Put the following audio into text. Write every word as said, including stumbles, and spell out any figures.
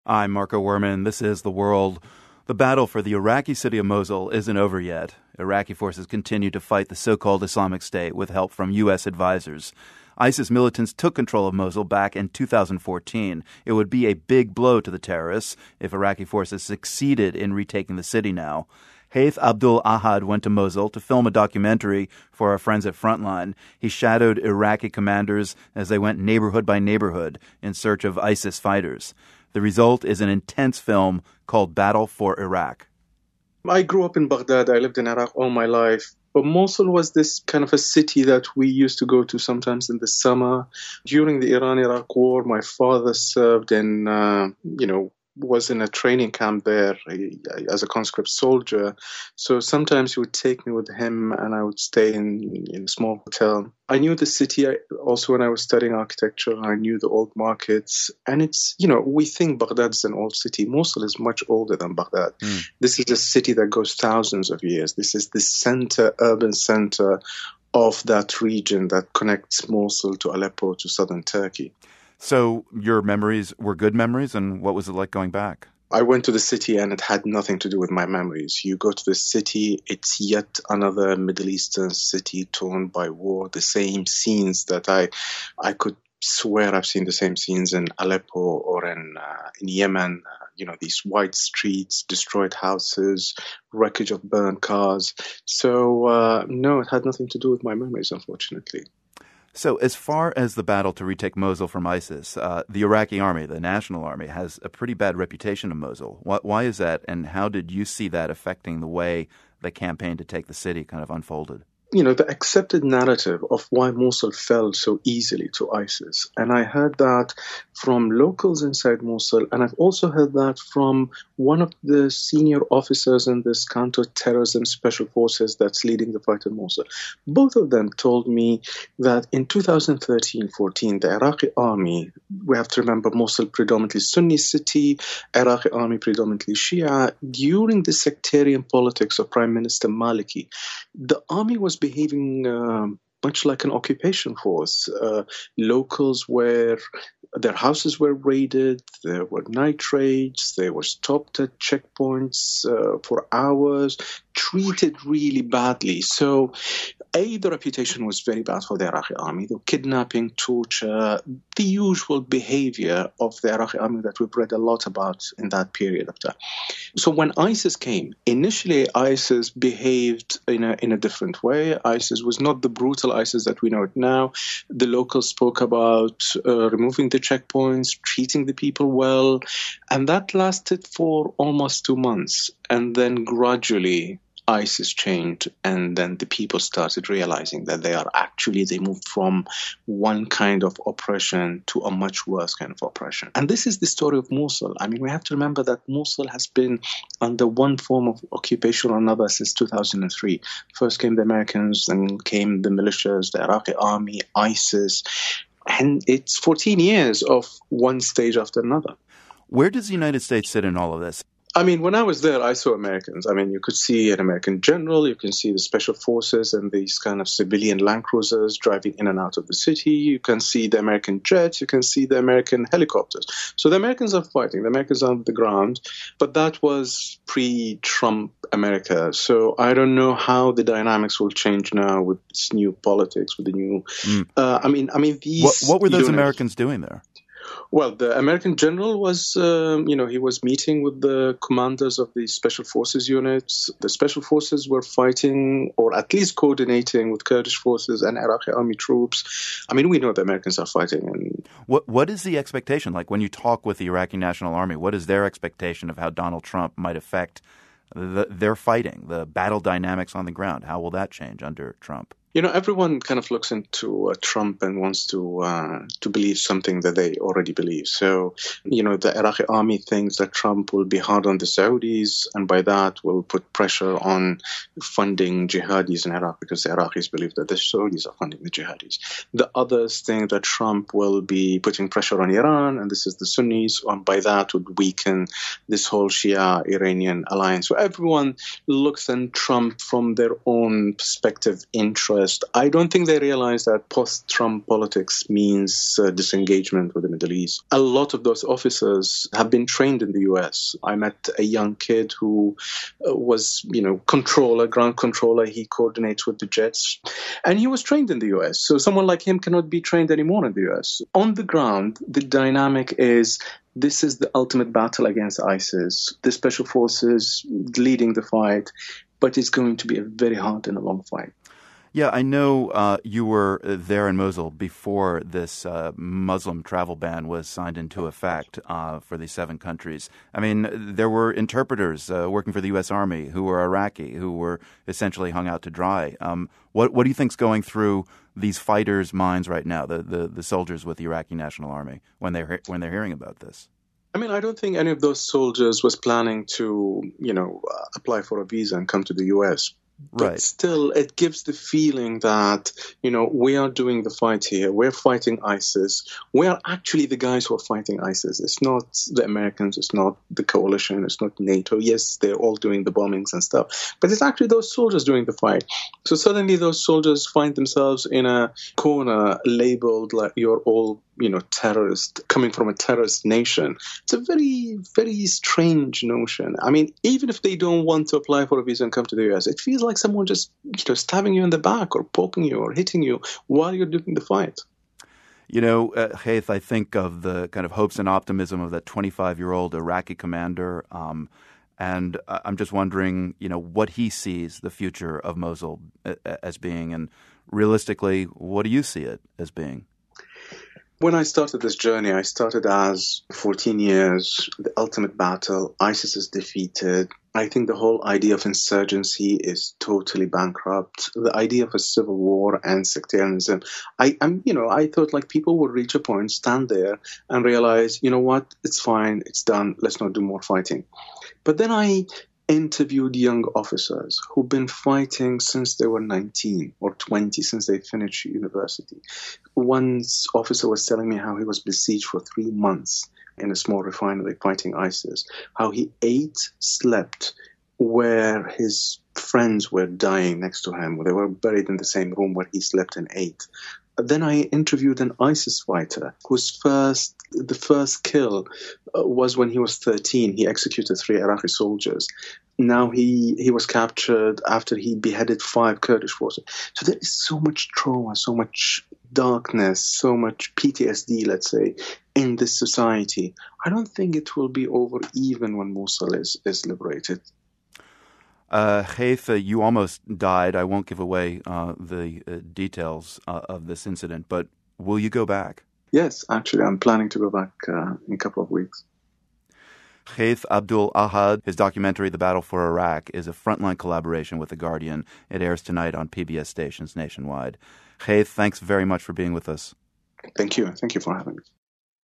I'm Marco Werman. This is The World. The battle for the Iraqi city of Mosul isn't over yet. Iraqi forces continue to fight the so-called Islamic State with help from U S advisors. ISIS militants took control of Mosul back in two thousand fourteen. It would be a big blow to the terrorists if Iraqi forces succeeded in retaking the city now. Hayth Abdul Ahad went to Mosul to film a documentary for our friends at Frontline. He shadowed Iraqi commanders as they went neighborhood by neighborhood in search of ISIS fighters. The result is an intense film called Battle for Iraq. I grew up in Baghdad. I lived in Iraq all my life. But Mosul was this kind of a city that we used to go to sometimes in the summer. During the Iran-Iraq war, my father served in, uh, you know, was in a training camp there as a conscript soldier. So sometimes he would take me with him and I would stay in, in a small hotel. I knew the city also when I was studying architecture. I knew the old markets. And it's, you know, we think Baghdad is an old city. Mosul is much older than Baghdad. Mm. This is a city that goes thousands of years. This is the center, urban center of that region that connects Mosul to Aleppo to southern Turkey. So your memories were good memories, and what was it like going back? I went to the city and it had nothing to do with my memories. You go to the city, it's yet another Middle Eastern city torn by war. The same scenes that I I could swear I've seen the same scenes in Aleppo or in, uh, in Yemen. Uh, you know, these white streets, destroyed houses, wreckage of burned cars. So, uh, no, it had nothing to do with my memories, unfortunately. So as far as the battle to retake Mosul from ISIS, uh, the Iraqi army, the national army, has a pretty bad reputation in Mosul. Why, why is that, and how did you see that affecting the way the campaign to take the city kind of unfolded? You know, the accepted narrative of why Mosul fell so easily to ISIS. And I heard that from locals inside Mosul, and I've also heard that from one of the senior officers in this counter-terrorism special forces that's leading the fight in Mosul. Both of them told me that in two thousand thirteen fourteen, the Iraqi army, we have to remember Mosul predominantly Sunni city, Iraqi army predominantly Shia, during the sectarian politics of Prime Minister Maliki, the army was behaving uh, much like an occupation force. Uh, locals were, their houses were raided, there were night raids, they were stopped at checkpoints uh, for hours, treated really badly. So, A, the reputation was very bad for the Iraqi army, the kidnapping, torture, the usual behavior of the Iraqi army that we've read a lot about in that period of time. So when ISIS came, initially ISIS behaved in a, in a different way. ISIS was not the brutal ISIS that we know it now. The locals spoke about uh, removing the checkpoints, treating the people well, and that lasted for almost two months. And then gradually ISIS changed, and then the people started realizing that they are actually, they moved from one kind of oppression to a much worse kind of oppression. And this is the story of Mosul. I mean, we have to remember that Mosul has been under one form of occupation or another since two thousand three. First came the Americans, then came the militias, the Iraqi army, ISIS, and it's fourteen years of one stage after another. Where does the United States sit in all of this? I mean, when I was there, I saw Americans. I mean, you could see an American general, you can see the special forces and these kind of civilian Land Cruisers driving in and out of the city. You can see the American jets, you can see the American helicopters. So the Americans are fighting, the Americans are on the ground, but that was pre-Trump America. So I don't know how the dynamics will change now with this new politics, with the new, mm. uh, I mean, I mean, these. What, what were those Americans doing there? Well, the American general was, um, you know, he was meeting with the commanders of the special forces units. The special forces were fighting, or at least coordinating, with Kurdish forces and Iraqi army troops. I mean, we know the Americans are fighting. And what what is the expectation? Like when you talk with the Iraqi National Army, what is their expectation of how Donald Trump might affect the, their fighting, the battle dynamics on the ground? How will that change under Trump? You know, everyone kind of looks into uh, Trump and wants to uh, to believe something that they already believe. So, you know, the Iraqi army thinks that Trump will be hard on the Saudis, and by that will put pressure on funding jihadis in Iraq, because the Iraqis believe that the Saudis are funding the jihadis. The others think that Trump will be putting pressure on Iran, and this is the Sunnis, and by that would weaken this whole Shia-Iranian alliance. So everyone looks at Trump from their own perspective, interest, West, I don't think they realize that post-Trump politics means uh, disengagement with the Middle East. A lot of those officers have been trained in the U S. I met a young kid who uh, was, you know, controller, ground controller. He coordinates with the jets. And he was trained in the U S. So someone like him cannot be trained anymore in the U S. On the ground, the dynamic is this is the ultimate battle against ISIS. The special forces leading the fight, but it's going to be a very hard and a long fight. Yeah, I know uh, you were there in Mosul before this uh, Muslim travel ban was signed into effect uh, for these seven countries. I mean, there were interpreters uh, working for the U S Army who were Iraqi, who were essentially hung out to dry. Um, what, what do you think's going through these fighters' minds right now, the, the, the soldiers with the Iraqi National Army, when they're, when they're hearing about this? I mean, I don't think any of those soldiers was planning to, you know, uh, apply for a visa and come to the U S. But right. still, it gives the feeling that, you know, we are doing the fight here. We're fighting ISIS. We are actually the guys who are fighting ISIS. It's not the Americans. It's not the coalition. It's not NATO. Yes, they're all doing the bombings and stuff. But it's actually those soldiers doing the fight. So suddenly those soldiers find themselves in a corner labeled like you're all, you know, terrorist, coming from a terrorist nation. It's a very, very strange notion. I mean, even if they don't want to apply for a visa and come to the U S, it feels like someone just, you know, stabbing you in the back or poking you or hitting you while you're doing the fight. You know, uh, Haith, I think of the kind of hopes and optimism of that twenty-five-year-old Iraqi commander, um, and I'm just wondering, you know, what he sees the future of Mosul as being, and realistically, what do you see it as being? When I started this journey, I started as fourteen years, the ultimate battle, ISIS is defeated. I think the whole idea of insurgency is totally bankrupt. The idea of a civil war and sectarianism, I, I'm, you know, I thought like people would reach a point, stand there and realize, you know what, it's fine, it's done, let's not do more fighting. But then I interviewed young officers who've been fighting since they were nineteen or twenty, since they finished university. One officer was telling me how he was besieged for three months in a small refinery fighting ISIS, how he ate, slept where his friends were dying next to him, where they were buried in the same room where he slept and ate. Then I interviewed an ISIS fighter whose first, the first kill uh, was when he was thirteen. He executed three Iraqi soldiers. Now he, he was captured after he beheaded five Kurdish forces. So there is so much trauma, so much darkness, so much P T S D, let's say, in this society. I don't think it will be over even when Mosul is, is liberated. Uh, Haith, uh, you almost died. I won't give away uh, the uh, details uh, of this incident, but will you go back? Yes, actually, I'm planning to go back uh, in a couple of weeks. Haith Abdul Ahad, his documentary, The Battle for Iraq, is a frontline collaboration with The Guardian. It airs tonight on P B S stations nationwide. Haith, thanks very much for being with us. Thank you. Thank you for having me.